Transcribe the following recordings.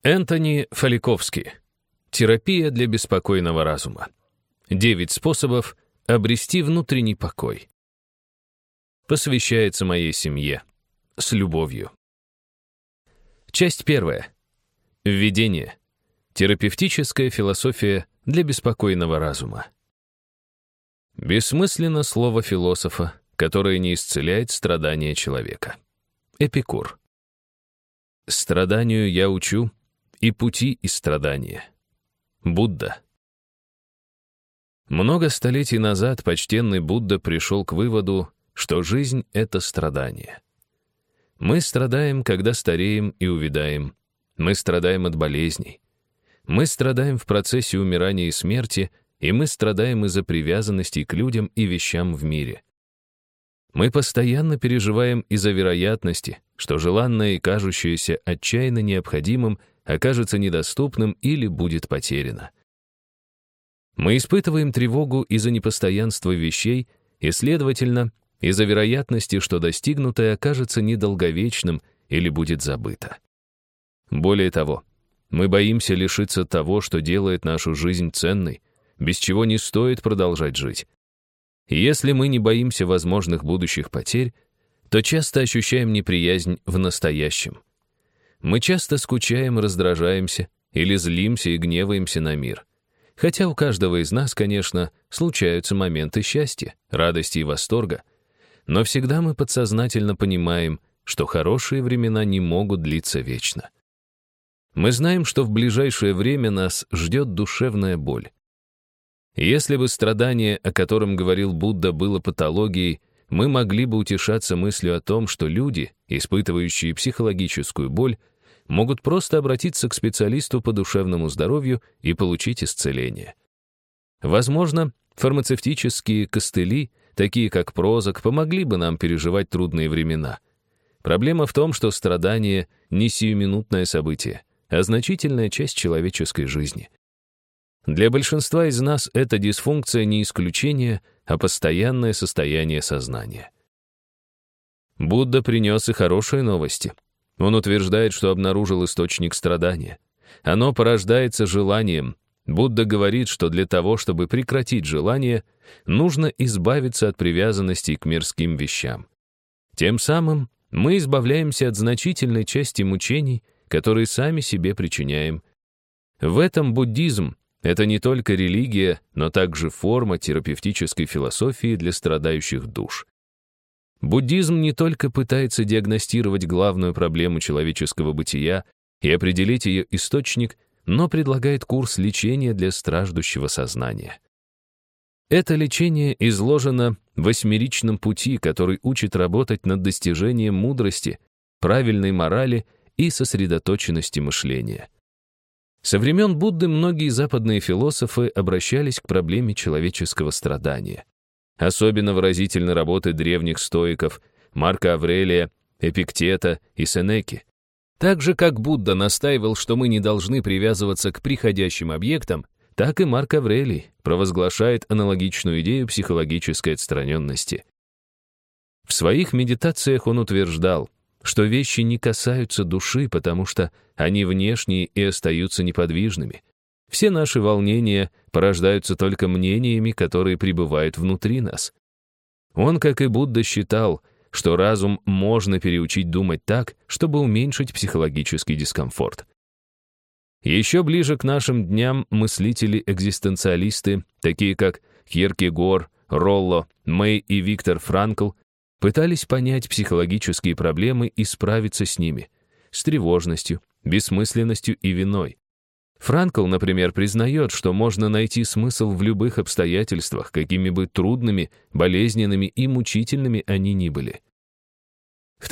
Энтони Фаликовский. Терапия для беспокойного разума. 9 способов обрести внутренний покой. Посвящается моей семье. С любовью. Часть 1. Введение. Терапевтическая философия для беспокойного разума. Бессмысленно слово философа, которое не исцеляет страдания человека. Эпикур. Страданию я учу, и пути из страдания. Будда. Много столетий назад почтенный Будда пришел к выводу, что жизнь — это страдание. Мы страдаем, когда стареем и увядаем. Мы страдаем от болезней. Мы страдаем в процессе умирания и смерти, и мы страдаем из-за привязанностей к людям и вещам в мире. Мы постоянно переживаем из-за вероятности, что желанное и кажущееся отчаянно необходимым окажется недоступным или будет потеряно. Мы испытываем тревогу из-за непостоянства вещей и, следовательно, из-за вероятности, что достигнутое окажется недолговечным или будет забыто. Более того, мы боимся лишиться того, что делает нашу жизнь ценной, без чего не стоит продолжать жить. И если мы не боимся возможных будущих потерь, то часто ощущаем неприязнь в настоящем. Мы часто скучаем, раздражаемся или злимся и гневаемся на мир. Хотя у каждого из нас, конечно, случаются моменты счастья, радости и восторга, но всегда мы подсознательно понимаем, что хорошие времена не могут длиться вечно. Мы знаем, что в ближайшее время нас ждет душевная боль. Если бы страдание, о котором говорил Будда, было патологией, мы могли бы утешаться мыслью о том, что люди, испытывающие психологическую боль, могут просто обратиться к специалисту по душевному здоровью и получить исцеление. Возможно, фармацевтические костыли, такие как Прозак, помогли бы нам переживать трудные времена. Проблема в том, что страдание — не сиюминутное событие, а значительная часть человеческой жизни. Для большинства из нас эта дисфункция не исключение, а постоянное состояние сознания. Будда принес и хорошие новости. Он утверждает, что обнаружил источник страдания. Оно порождается желанием. Будда говорит, что для того, чтобы прекратить желание, нужно избавиться от привязанностей к мирским вещам. Тем самым мы избавляемся от значительной части мучений, которые сами себе причиняем. В этом буддизм — это не только религия, но также форма терапевтической философии для страдающих душ. Буддизм не только пытается диагностировать главную проблему человеческого бытия и определить ее источник, но предлагает курс лечения для страждущего сознания. Это лечение изложено в 8-ричном пути, который учит работать над достижением мудрости, правильной морали и сосредоточенности мышления. Со времен Будды многие западные философы обращались к проблеме человеческого страдания. Особенно выразительны работы древних стоиков Марка Аврелия, Эпиктета и Сенеки. Так же, как Будда настаивал, что мы не должны привязываться к приходящим объектам, так и Марк Аврелий провозглашает аналогичную идею психологической отстраненности. В своих медитациях он утверждал, что вещи не касаются души, потому что они внешние и остаются неподвижными. Все наши волнения порождаются только мнениями, которые пребывают внутри нас. Он, как и Будда, считал, что разум можно переучить думать так, чтобы уменьшить психологический дискомфорт. Еще ближе к нашим дням мыслители-экзистенциалисты, такие как Кьеркегор, Ролло, Мэй и Виктор Франкл, пытались понять психологические проблемы и справиться с ними, с тревожностью, бессмысленностью и виной. Франкл, например, признает, что можно найти смысл в любых обстоятельствах, какими бы трудными, болезненными и мучительными они ни были. В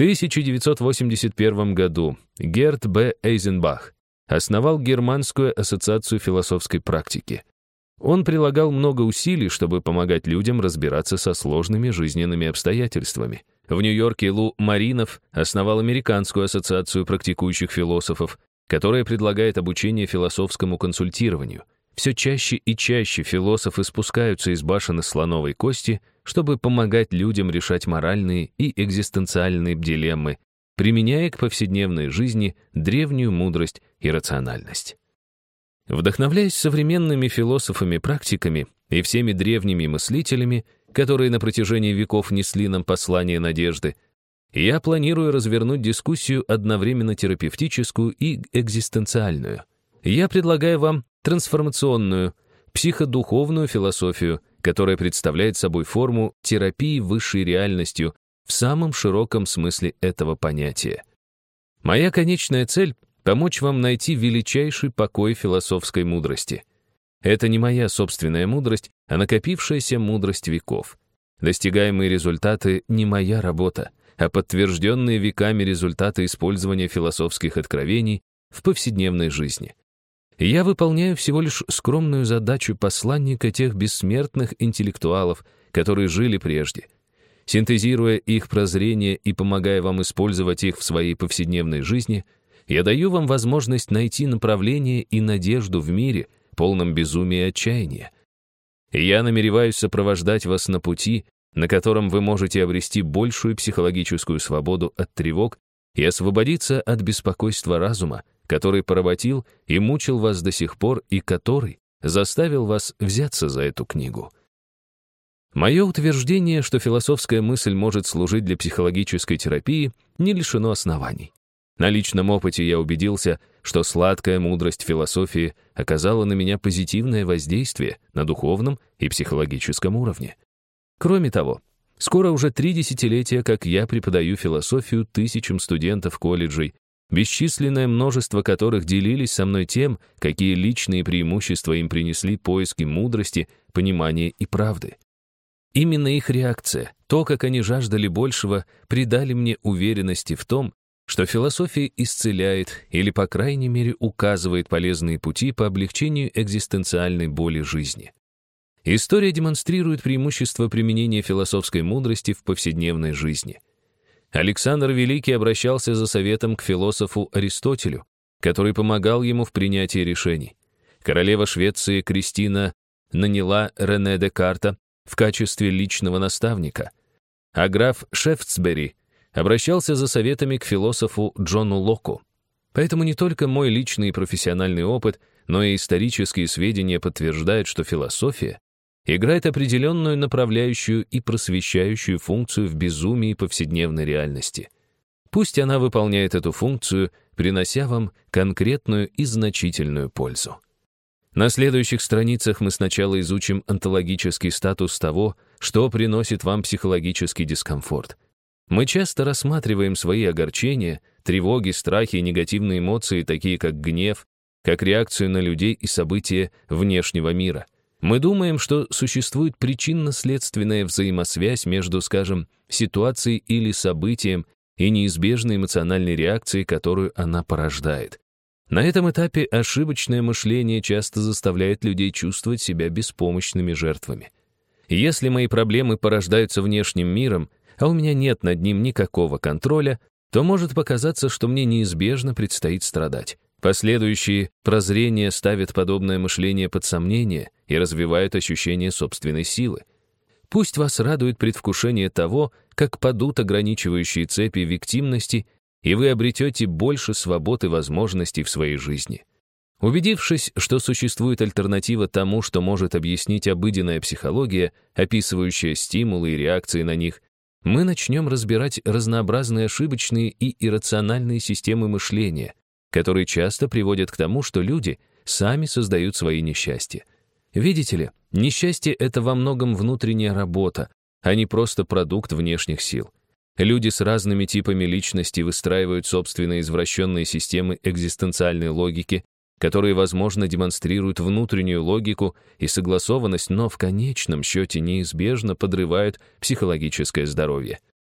1981 году Герт Б. Эйзенбах основал Германскую ассоциацию философской практики. Он прилагал много усилий, чтобы помогать людям разбираться со сложными жизненными обстоятельствами. В Нью-Йорке Лу Маринов основал Американскую ассоциацию практикующих философов, которая предлагает обучение философскому консультированию. Все чаще и чаще философы спускаются из башен из слоновой кости, чтобы помогать людям решать моральные и экзистенциальные дилеммы, применяя к повседневной жизни древнюю мудрость и рациональность. Вдохновляясь современными философами-практиками и всеми древними мыслителями, которые на протяжении веков несли нам послание надежды, я планирую развернуть дискуссию одновременно терапевтическую и экзистенциальную. Я предлагаю вам трансформационную, психодуховную философию, которая представляет собой форму терапии высшей реальностью в самом широком смысле этого понятия. Моя конечная цель — помочь вам найти величайший покой философской мудрости. Это не моя собственная мудрость, а накопившаяся мудрость веков. Достигаемые результаты — не моя работа, а подтвержденные веками результаты использования философских откровений в повседневной жизни. Я выполняю всего лишь скромную задачу посланника тех бессмертных интеллектуалов, которые жили прежде. Синтезируя их прозрения и помогая вам использовать их в своей повседневной жизни, я даю вам возможность найти направление и надежду в мире, полном безумия и отчаяния. Я намереваюсь сопровождать вас на пути, на котором вы можете обрести большую психологическую свободу от тревог и освободиться от беспокойства разума, который поработил и мучил вас до сих пор и который заставил вас взяться за эту книгу. Мое утверждение, что философская мысль может служить для психологической терапии, не лишено оснований. На личном опыте я убедился, что сладкая мудрость философии оказала на меня позитивное воздействие на духовном и психологическом уровне. Кроме того, скоро уже 3 десятилетия, как я преподаю философию тысячам студентов колледжей, бесчисленное множество которых делились со мной тем, какие личные преимущества им принесли поиски мудрости, понимания и правды. Именно их реакция, то, как они жаждали большего, придали мне уверенности в том, что философия исцеляет или, по крайней мере, указывает полезные пути по облегчению экзистенциальной боли жизни. История демонстрирует преимущество применения философской мудрости в повседневной жизни. Александр Великий обращался за советом к философу Аристотелю, который помогал ему в принятии решений. Королева Швеции Кристина наняла Рене Декарта в качестве личного наставника, а граф Шефтсбери обращался за советами к философу Джону Локу. Поэтому не только мой личный и профессиональный опыт, но и исторические сведения подтверждают, что философия играет определенную направляющую и просвещающую функцию в безумии повседневной реальности. Пусть она выполняет эту функцию, принося вам конкретную и значительную пользу. На следующих страницах мы сначала изучим онтологический статус того, что приносит вам психологический дискомфорт. Мы часто рассматриваем свои огорчения, тревоги, страхи и негативные эмоции, такие как гнев, как реакцию на людей и события внешнего мира. Мы думаем, что существует причинно-следственная взаимосвязь между, скажем, ситуацией или событием и неизбежной эмоциональной реакцией, которую она порождает. На этом этапе ошибочное мышление часто заставляет людей чувствовать себя беспомощными жертвами. Если мои проблемы порождаются внешним миром, а у меня нет над ним никакого контроля, то может показаться, что мне неизбежно предстоит страдать. Последующие прозрения ставят подобное мышление под сомнение и развивают ощущение собственной силы. Пусть вас радует предвкушение того, как падут ограничивающие цепи виктимности, и вы обретете больше свобод и возможностей в своей жизни. Убедившись, что существует альтернатива тому, что может объяснить обыденная психология, описывающая стимулы и реакции на них, мы начнем разбирать разнообразные ошибочные и иррациональные системы мышления, которые часто приводят к тому, что люди сами создают свои несчастья. Видите ли, несчастье — это во многом внутренняя работа, а не просто продукт внешних сил. Люди с разными типами личности выстраивают собственные извращенные системы экзистенциальной логики, которые, возможно, демонстрируют внутреннюю логику и согласованность, но в конечном счете неизбежно подрывают психологическое здоровье.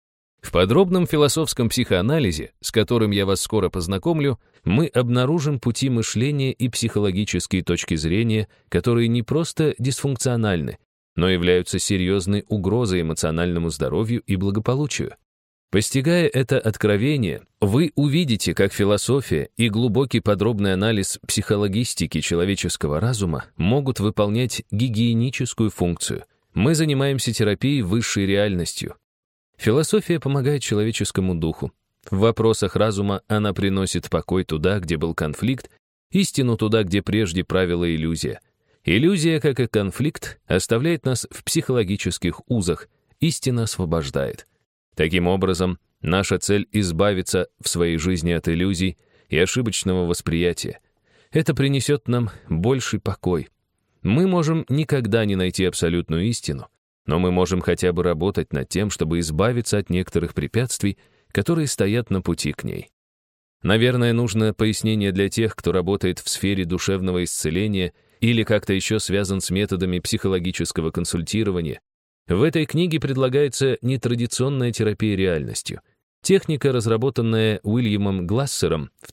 В подробном философском психоанализе, с которым я вас скоро познакомлю, мы обнаружим пути мышления и психологические точки зрения, которые не просто дисфункциональны, но являются серьезной угрозой эмоциональному здоровью и благополучию. Постигая это откровение, вы увидите, как философия и глубокий подробный анализ психологистики человеческого разума могут выполнять гигиеническую функцию. Мы занимаемся терапией высшей реальностью. Философия помогает человеческому духу. В вопросах разума она приносит покой туда, где был конфликт, истину туда, где прежде правила иллюзия. Иллюзия, как и конфликт, оставляет нас в психологических узах, истина освобождает. Таким образом, наша цель — избавиться в своей жизни от иллюзий и ошибочного восприятия. Это принесет нам больший покой. Мы можем никогда не найти абсолютную истину, но мы можем хотя бы работать над тем, чтобы избавиться от некоторых препятствий, которые стоят на пути к ней. Наверное, нужно пояснение для тех, кто работает в сфере душевного исцеления или как-то еще связан с методами психологического консультирования. В этой книге предлагается нетрадиционная терапия реальностью. Техника, разработанная Уильямом Глассером в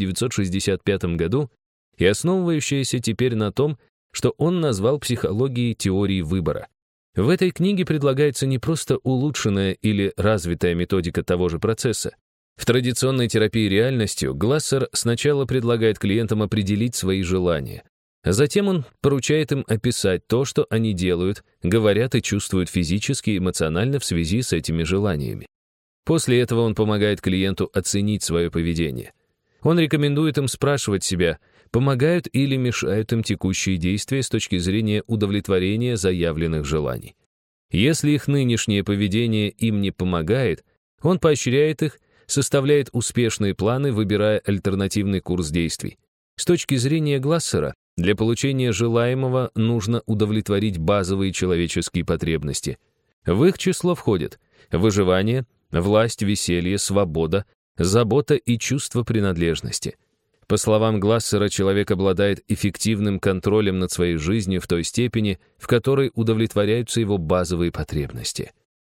1965 году и основывающаяся теперь на том, что он назвал психологией теории выбора. В этой книге предлагается не просто улучшенная или развитая методика того же процесса. В традиционной терапии реальностью Глассер сначала предлагает клиентам определить свои желания. Затем он поручает им описать то, что они делают, говорят и чувствуют физически и эмоционально в связи с этими желаниями. После этого он помогает клиенту оценить свое поведение. Он рекомендует им спрашивать себя, помогают или мешают им текущие действия с точки зрения удовлетворения заявленных желаний. Если их нынешнее поведение им не помогает, он поощряет их, составляет успешные планы, выбирая альтернативный курс действий. С точки зрения Глассера, для получения желаемого нужно удовлетворить базовые человеческие потребности. В их число входят выживание, власть, веселье, свобода, забота и чувство принадлежности. По словам Глассера, человек обладает эффективным контролем над своей жизнью в той степени, в которой удовлетворяются его базовые потребности.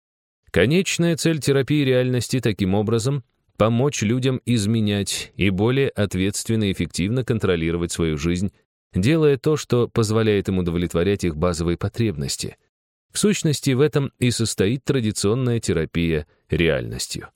Конечная цель терапии реальности таким образом — помочь людям изменять и более ответственно и эффективно контролировать свою жизнь, делая то, что позволяет им удовлетворять их базовые потребности. В сущности, в этом и состоит традиционная терапия реальностью.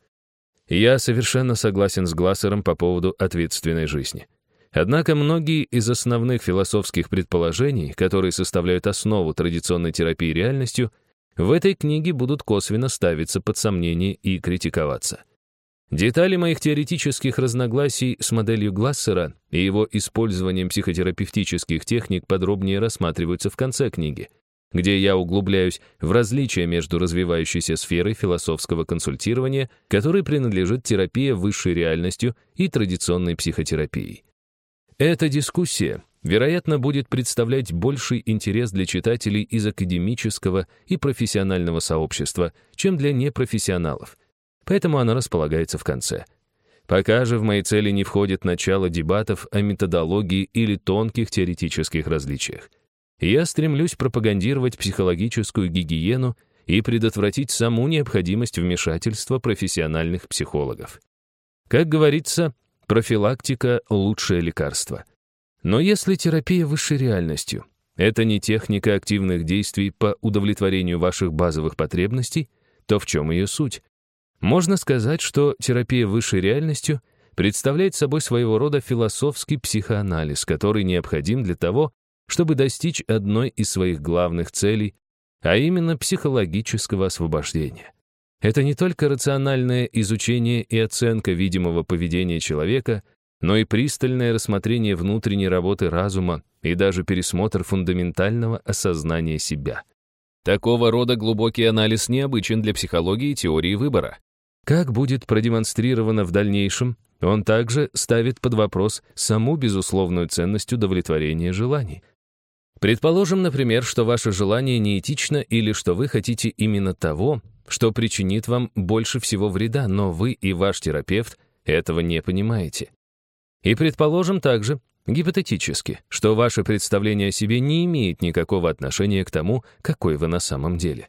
Я совершенно согласен с Глассером по поводу ответственной жизни. Однако многие из основных философских предположений, которые составляют основу традиционной терапии реальностью, в этой книге будут косвенно ставиться под сомнение и критиковаться. Детали моих теоретических разногласий с моделью Глассера и его использованием психотерапевтических техник подробнее рассматриваются в конце книги, где я углубляюсь в различия между развивающейся сферой философского консультирования, которой принадлежит терапия высшей реальностью, и традиционной психотерапией. Эта дискуссия, вероятно, будет представлять больший интерес для читателей из академического и профессионального сообщества, чем для непрофессионалов. Поэтому она располагается в конце. Пока же в мои цели не входит начало дебатов о методологии или тонких теоретических различиях. Я стремлюсь пропагандировать психологическую гигиену и предотвратить саму необходимость вмешательства профессиональных психологов. Как говорится, профилактика — лучшее лекарство. Но если терапия высшей реальностью — это не техника активных действий по удовлетворению ваших базовых потребностей, то в чем ее суть? Можно сказать, что терапия высшей реальностью представляет собой своего рода философский психоанализ, который необходим для того, чтобы достичь одной из своих главных целей, а именно психологического освобождения. Это не только рациональное изучение и оценка видимого поведения человека, но и пристальное рассмотрение внутренней работы разума и даже пересмотр фундаментального осознания себя. Такого рода глубокий анализ необычен для психологии теории выбора. Как будет продемонстрировано в дальнейшем, он также ставит под вопрос саму безусловную ценность удовлетворения желаний. Предположим, например, что ваше желание неэтично или что вы хотите именно того, что причинит вам больше всего вреда, но вы и ваш терапевт этого не понимаете. И предположим также, гипотетически, что ваше представление о себе не имеет никакого отношения к тому, какой вы на самом деле.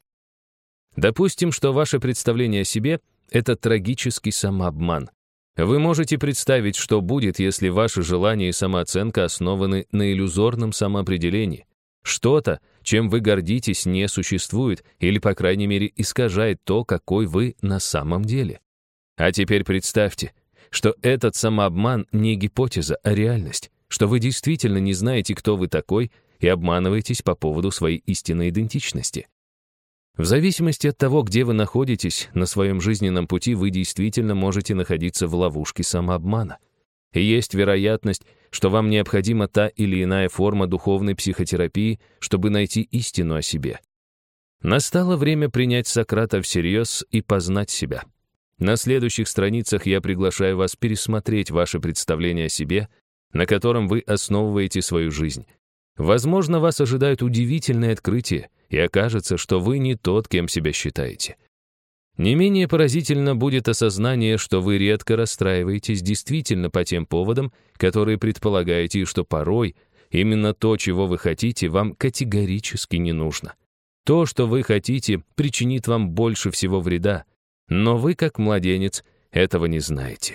Допустим, что ваше представление о себе — это трагический самообман. Вы можете представить, что будет, если ваши желания и самооценка основаны на иллюзорном самоопределении. Что-то, чем вы гордитесь, не существует или, по крайней мере, искажает то, какой вы на самом деле. А теперь представьте, что этот самообман не гипотеза, а реальность, что вы действительно не знаете, кто вы такой, и обманываетесь по поводу своей истинной идентичности. В зависимости от того, где вы находитесь на своем жизненном пути, вы действительно можете находиться в ловушке самообмана. И есть вероятность, что вам необходима та или иная форма духовной психотерапии, чтобы найти истину о себе. Настало время принять Сократа всерьез и познать себя. На следующих страницах я приглашаю вас пересмотреть ваше представление о себе, на котором вы основываете свою жизнь. Возможно, вас ожидают удивительные открытия, и окажется, что вы не тот, кем себя считаете. Не менее поразительно будет осознание, что вы редко расстраиваетесь действительно по тем поводам, которые предполагаете, и что порой именно то, чего вы хотите, вам категорически не нужно. То, что вы хотите, причинит вам больше всего вреда, но вы, как младенец, этого не знаете.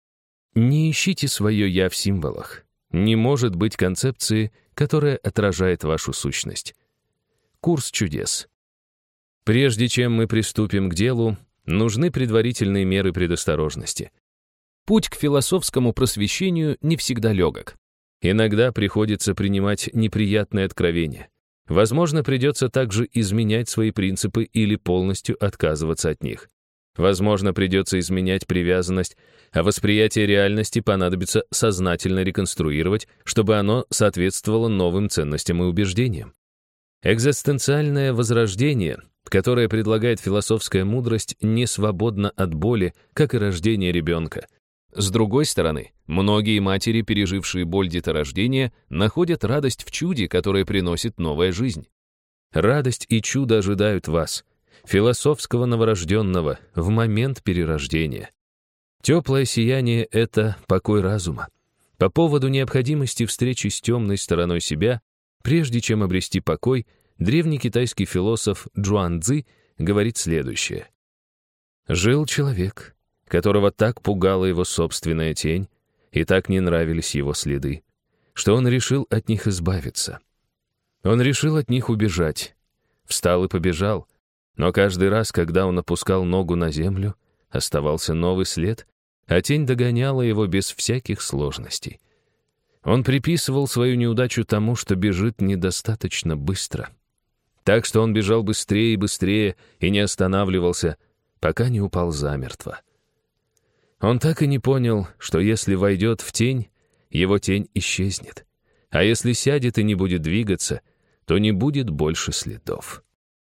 Не ищите свое «я» в символах. Не может быть концепции, которая отражает вашу сущность. Курс чудес. Прежде чем мы приступим к делу, нужны предварительные меры предосторожности. Путь к философскому просвещению не всегда легок. Иногда приходится принимать неприятные откровения. Возможно, придется также изменять свои принципы или полностью отказываться от них. Возможно, придется изменять привязанность, а восприятие реальности понадобится сознательно реконструировать, чтобы оно соответствовало новым ценностям и убеждениям. Экзистенциальное возрождение, которое предлагает философская мудрость, не свободно от боли, как и рождение ребенка. С другой стороны, многие матери, пережившие боль деторождения, находят радость в чуде, которое приносит новая жизнь. Радость и чудо ожидают вас, философского новорожденного, в момент перерождения. Теплое сияние — это покой разума. По поводу необходимости встречи с темной стороной себя, прежде чем обрести покой, древний китайский философ Джуан Цзи говорит следующее. «Жил человек, которого так пугала его собственная тень, и так не нравились его следы, что он решил от них избавиться. Он решил от них убежать, встал и побежал, но каждый раз, когда он опускал ногу на землю, оставался новый след, а тень догоняла его без всяких сложностей. Он приписывал свою неудачу тому, что бежит недостаточно быстро. Так что он бежал быстрее и быстрее и не останавливался, пока не упал замертво. Он так и не понял, что если войдет в тень, его тень исчезнет, а если сядет и не будет двигаться, то не будет больше следов».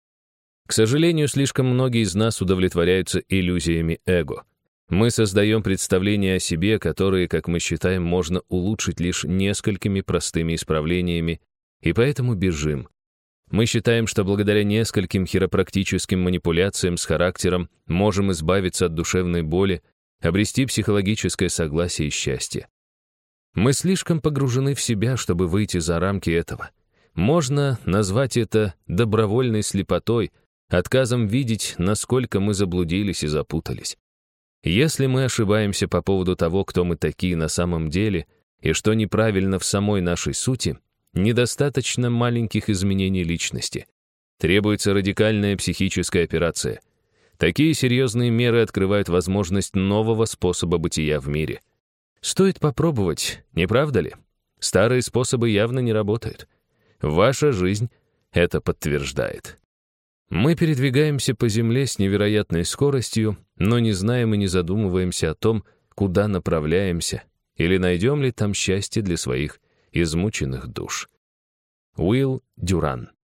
К сожалению, слишком многие из нас удовлетворяются иллюзиями эго. Мы создаем представления о себе, которые, как мы считаем, можно улучшить лишь несколькими простыми исправлениями, и поэтому бежим. Мы считаем, что благодаря нескольким хиропрактическим манипуляциям с характером можем избавиться от душевной боли, обрести психологическое согласие и счастье. Мы слишком погружены в себя, чтобы выйти за рамки этого. Можно назвать это добровольной слепотой, отказом видеть, насколько мы заблудились и запутались. Если мы ошибаемся по поводу того, кто мы такие на самом деле, и что неправильно в самой нашей сути, недостаточно маленьких изменений личности. Требуется радикальная психическая операция. Такие серьезные меры открывают возможность нового способа бытия в мире. Стоит попробовать, не правда ли? Старые способы явно не работают. Ваша жизнь это подтверждает. Мы передвигаемся по земле с невероятной скоростью, но не знаем и не задумываемся о том, куда направляемся, или найдем ли там счастье для своих измученных душ. Уилл Дюран.